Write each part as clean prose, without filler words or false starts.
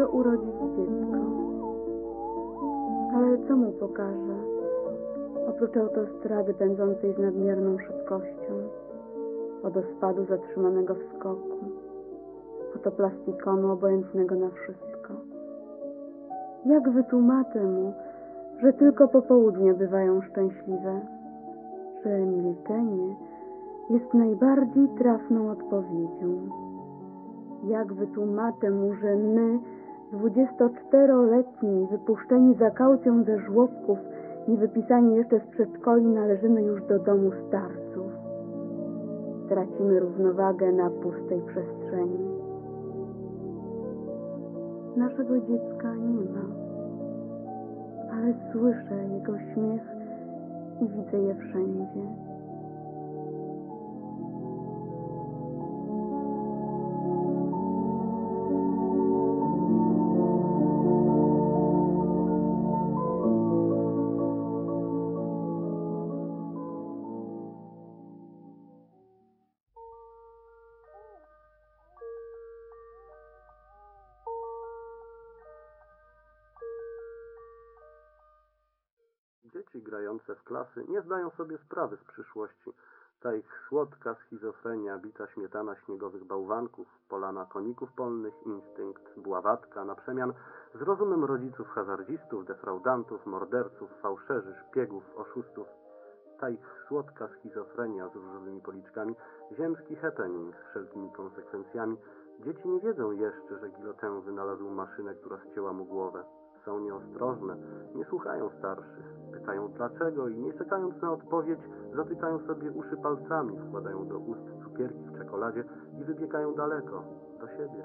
jutro urodzić dziecko. Ale co mu pokaże? Oprócz autostrady pędzącej z nadmierną szybkością, wodospadu zatrzymanego w skoku, fotoplastikonu obojętnego na wszystko. Jak wytłumaczę mu, że tylko popołudnie bywają szczęśliwe, że milczenie jest najbardziej trafną odpowiedzią? Jak wytłumaczę mu, że my, 24-letni, wypuszczeni za kaucją ze żłobków, nie wypisani jeszcze z przedszkoli, należymy już do domu starców? Tracimy równowagę na pustej przestrzeni. Naszego dziecka nie ma, ale słyszę jego śmiech i widzę je wszędzie. Dzieci grające w klasy nie zdają sobie sprawy z przyszłości. Ta ich słodka schizofrenia, bita śmietana śniegowych bałwanków, polana koników polnych, instynkt, bławatka na przemian z rozumem rodziców hazardzistów, defraudantów, morderców, fałszerzy, szpiegów, oszustów. Ta ich słodka schizofrenia z różowymi policzkami, ziemski happening z wszelkimi konsekwencjami. Dzieci nie wiedzą jeszcze, że Guillotin wynalazł maszynę, która ścięła mu głowę. Są nieostrożne, nie słuchają starszych, pytają dlaczego i nie czekając na odpowiedź, zatykają sobie uszy palcami, wkładają do ust cukierki w czekoladzie i wybiegają daleko, do siebie.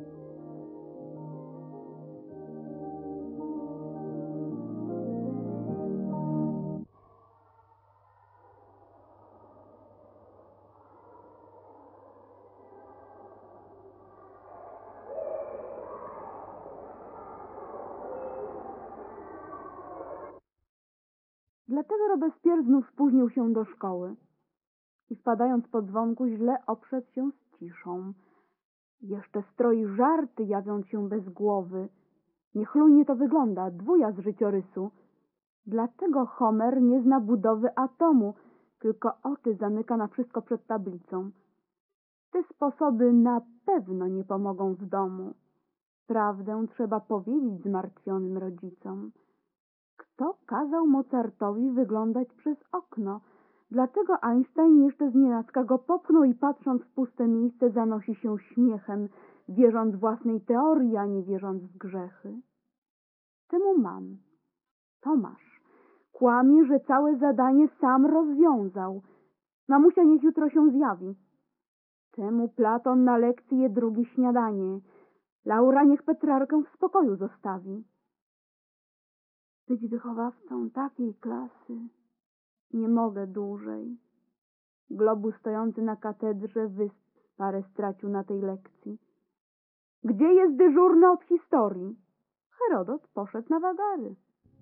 Dlatego Robespierre znów spóźnił się do szkoły i wpadając po dzwonku źle oprzedł się z ciszą. Jeszcze stroi żarty, jawiąc się bez głowy. Niechlujnie to wygląda, dwuja z życiorysu. Dlaczego Homer nie zna budowy atomu, tylko oczy zamyka na wszystko przed tablicą? Te sposoby na pewno nie pomogą w domu. Prawdę trzeba powiedzieć zmartwionym rodzicom. Kto kazał Mozartowi wyglądać przez okno? Dlaczego Einstein jeszcze znienacka go popchnął i patrząc w puste miejsce zanosi się śmiechem, wierząc własnej teorii, a nie wierząc w grzechy? Czemu mam? Tomasz kłamie, że całe zadanie sam rozwiązał. Mamusia niech jutro się zjawi. Czemu Platon na lekcji je drugie śniadanie? Laura niech Petrarkę w spokoju zostawi. Być wychowawcą takiej klasy nie mogę dłużej. Globus stojący na katedrze wysp parę stracił na tej lekcji. Gdzie jest dyżurny od historii? Herodot poszedł na wagary.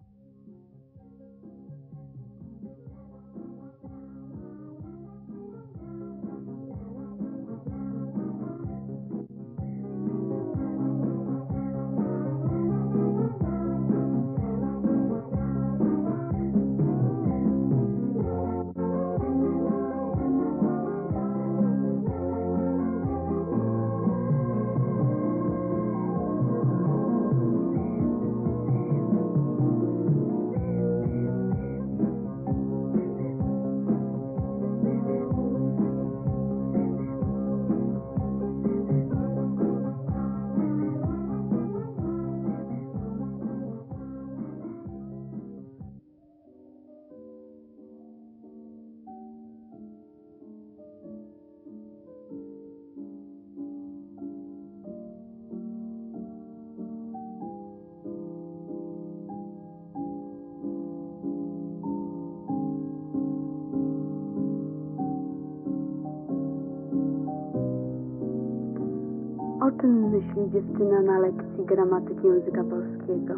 O czym myśli dziewczyna na lekcji gramatyki języka polskiego?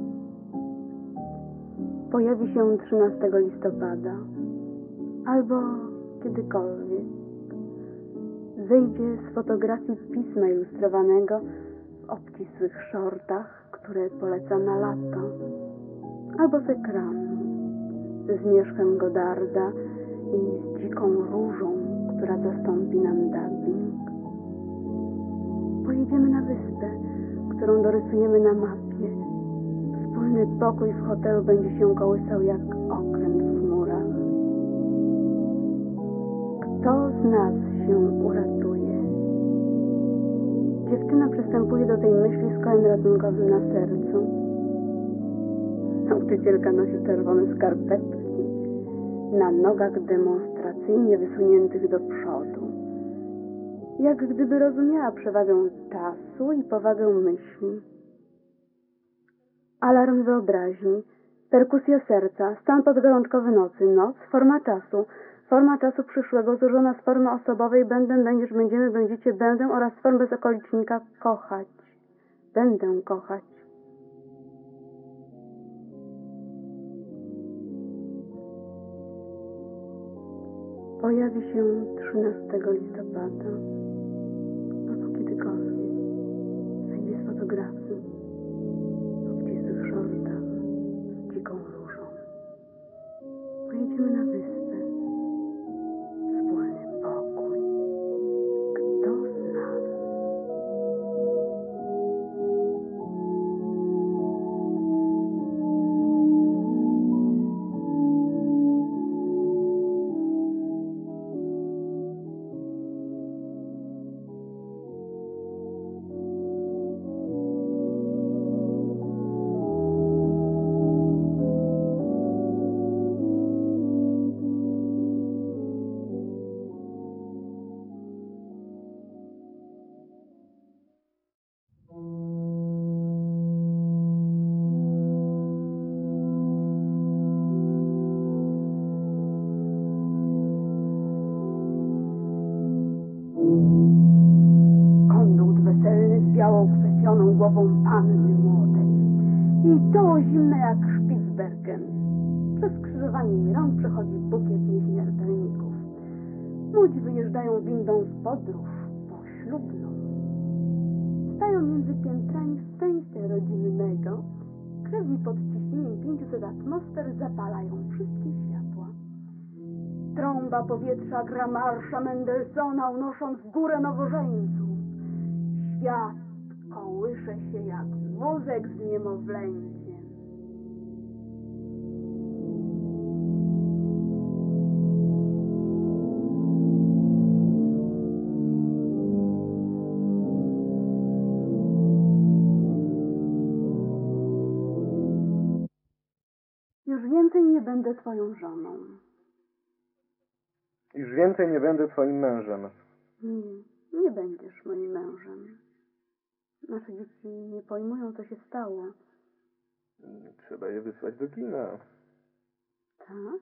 Pojawi się 13 listopada albo kiedykolwiek. Zejdzie z fotografii pisma ilustrowanego w obcisłych szortach, które poleca na lato, albo z ekranu, ze zmierzchem Godarda i z dziką różą, która zastąpi nam dubbing. Pojedziemy na wyspę, którą dorysujemy na mapie. Wspólny pokój w hotelu będzie się kołysał jak okręt w chmurach. Kto z nas się uratuje? Dziewczyna przystępuje do tej myśli z kołem ratunkowym na sercu. Nauczycielka nosi czerwone skarpetki na nogach demonstracyjnie wysuniętych do przodu. Jak gdyby rozumiała przewagę czasu i powagę myśli. Alarm wyobraźni, perkusja serca, stan podgorączkowy nocy, noc, forma czasu przyszłego złożona z formy osobowej będę, będziesz, będziemy, będziecie, będę oraz z form bezokolicznika kochać. Będę kochać. Pojawi się 13 listopada. Albo kiedykolwiek. Zejdzie z fotografii. W obcisłych szortach. Z dziką różą. Pojedziemy na wyspę. Wspólny pokój. Kto z nas? Kondut weselny z białą kwestioną głową panny młodej. Jej czoło zimne jak Spitsbergen. Przez skrzyżowanie jej rąk przechodzi bukiet nieśmiertelników. Młodzi wyjeżdżają windą w podróż poślubną. Stają między piętrami szczęścia rodzinnego. Krewni pod ciśnieniem 500 atmosfer zapalają wszystkie światła. Trąba powietrza gra marsza Mendelssohna, unosząc w górę nowożeńców. Świat kołysze się jak wózek z niemowlęciem. Już więcej nie będę twoją żoną. Już więcej nie będę twoim mężem. Nie będziesz moim mężem. Nasze dzieci nie pojmują, co się stało. Trzeba je wysłać do kina. Tak?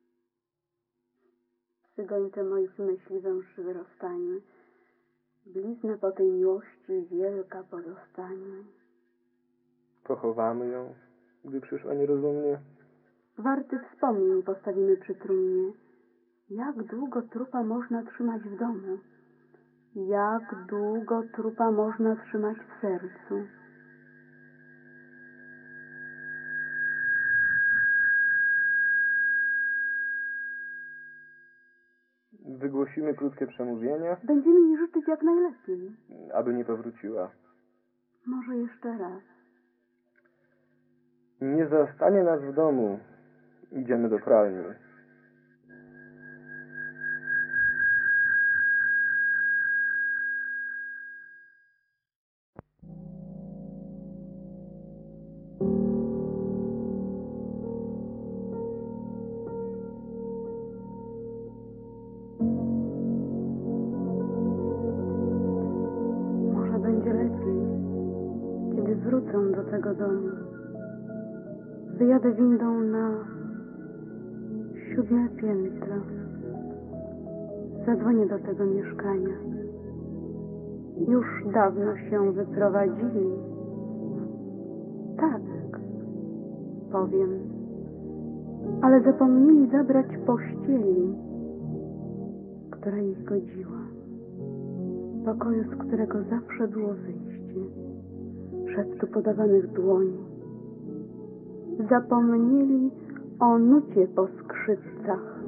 Trzy gońce moich myśli węszyły rozstanie. Blizna po tej miłości wielka pozostanie. Pochowamy ją, gdy przyszła nierozumnie. Warty wspomnień postawimy przy trumnie. Jak długo trupa można trzymać w domu? Jak długo trupa można trzymać w sercu? Wygłosimy krótkie przemówienie, Będziemy jej życzyć jak najlepiej. aby nie powróciła. Może jeszcze raz. Nie zastanie nas w domu. Idziemy do pralni. Może będzie lepiej, kiedy wrócę do tego domu. Wyjadę windą na 7. piętro. Zadzwonię do tego mieszkania. Już dawno się wyprowadzili. Tak, powiem. Ale zapomnieli zabrać pościeli, która ich godziła. Pokoju, z którego zawsze było wyjście. szeptu podawanych dłoni. Zapomnieli o nucie po skrzypcach,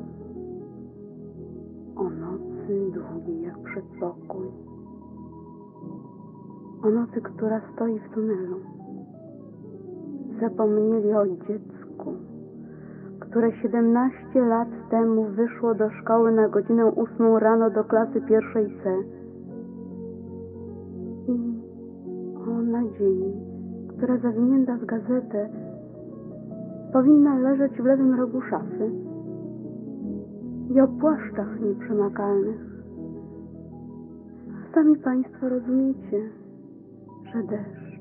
o nocy długiej jak przedpokój, o nocy, która stoi w tunelu. Zapomnieli o dziecku, które 17 lat temu wyszło do szkoły na godzinę 8 rano do klasy 1 C. I o nadziei, która zawinięta w gazetę powinna leżeć w lewym rogu szafy, i o płaszczach nieprzemakalnych. Sami Państwo rozumiecie, że deszcz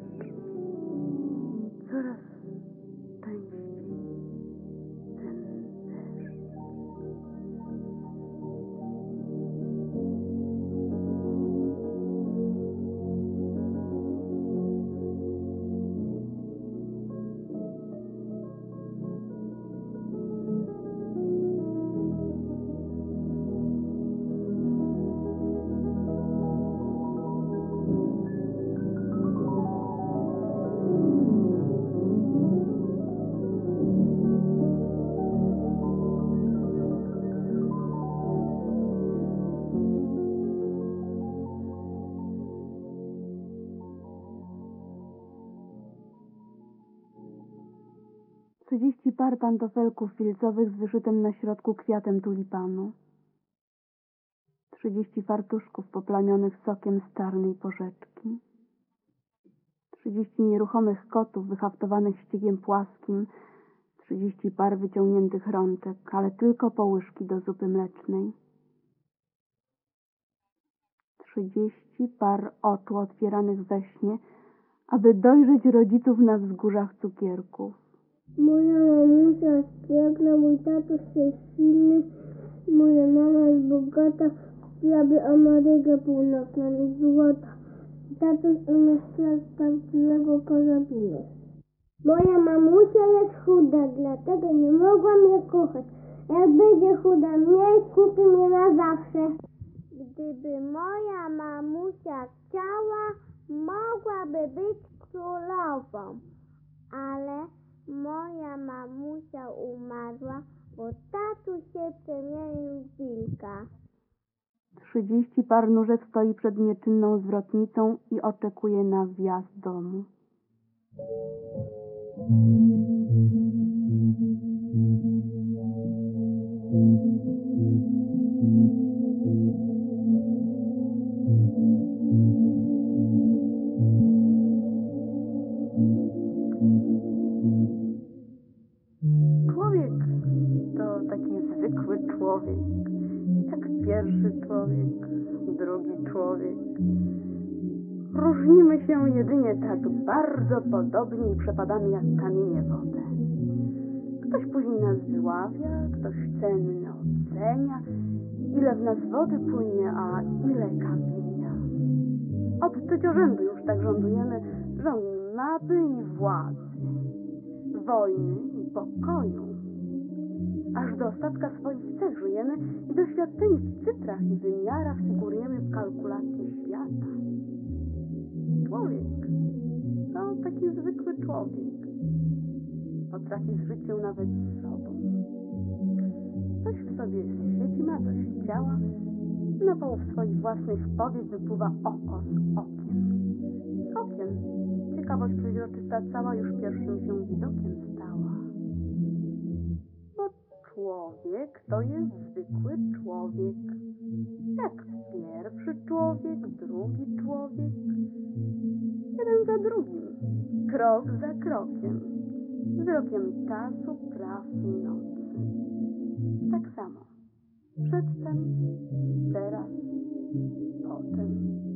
coraz częściej, ten deszcz. Trzydzieści par pantofelków filcowych z wyszytym na środku kwiatem tulipanu. 30 fartuszków poplamionych sokiem z czarnej porzeczki. 30 nieruchomych kotów wyhaftowanych ściegiem płaskim. 30 par wyciągniętych rączek, ale tylko po łyżki do zupy mlecznej. 30 par oczu otwieranych we śnie, aby dojrzeć rodziców na wzgórzach cukierków. Moja mamusia jest piękna, mój tatuś jest silny, moja mama jest bogata, kupiłaby Amarygę północną i złota. Tatuś umie strzelać z prawdziwego karabinu. Moja mamusia jest chuda, dlatego nie mogłam jej kochać. Jak będzie chuda mniej, kupi mnie na zawsze. Gdyby moja mamusia chciała, mogłaby być królową, ale moja mamusia umarła, bo tatuś się przemienił w wilka. 30 par nóżek stoi przed nieczynną zwrotnicą i oczekuje na wjazd domu. Człowiek to taki zwykły człowiek, jak pierwszy człowiek, drugi człowiek. Różnimy się jedynie tak bardzo podobnie i przepadamy jak kamienie wodę. Ktoś później nas wyławia, ktoś cenny ocenia, ile w nas wody płynie, a ile kamienia. Od trzeciorzędu już tak rządujemy, rząd mapy i władzy, wojny i pokoju. Aż do ostatka swoich cech żyjemy i doświadczeni w cyfrach i wymiarach figurujemy w kalkulacji świata. Człowiek to taki zwykły człowiek. Potrafi zżyć się nawet z sobą. Coś w sobie siedzi, ma coś ciała, na połów swoich własnych powiek wypływa oko z okiem. Z okiem ciekawość przeźroczysta cała już pierwszym się widokiem stała. Bo człowiek to jest zwykły człowiek. Jak pierwszy człowiek, drugi człowiek. Jeden za drugim, krok za krokiem, wzrokiem czasu, praw i nocy. Tak samo. Przedtem, teraz, potem.